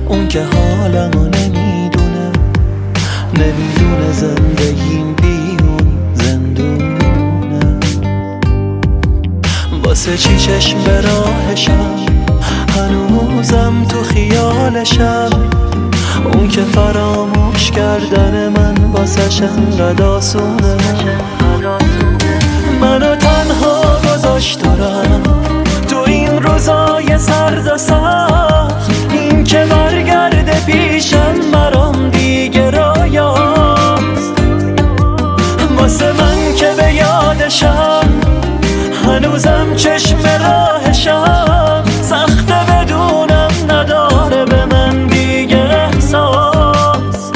اون که حالمو نمیدونه زندگیم بیون زندونه. واسه چی چشم به راهشم، هنوزم تو خیالشم. اون که فراموش کردن من واسه انقدر آسونه. منو تنها گذاشت دارم تو این روزای سرد و سخت. این که برگرده پیشم برام دیگه رایاست. واسه من که به یادشم، هنوزم چشم راهشم. سخته بدونم نداره به من دیگه احساس.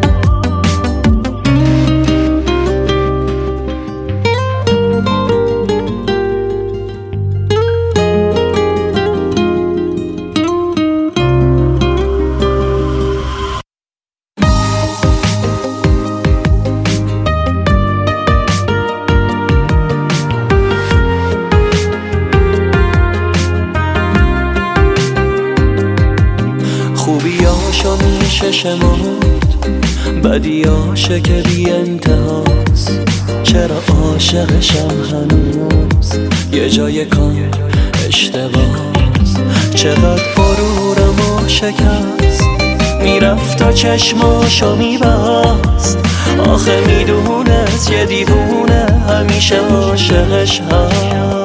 خوبیاشو میشه شمرد، بدیاشه که بی انتهاست. چرا عاشقشم هنوز یه جای کار اشتباهست. چقدر غرورمو شکست، میرفت تا چشماشو میبست. آخه میدونست یه دیوونه همیشه عاشقش هست.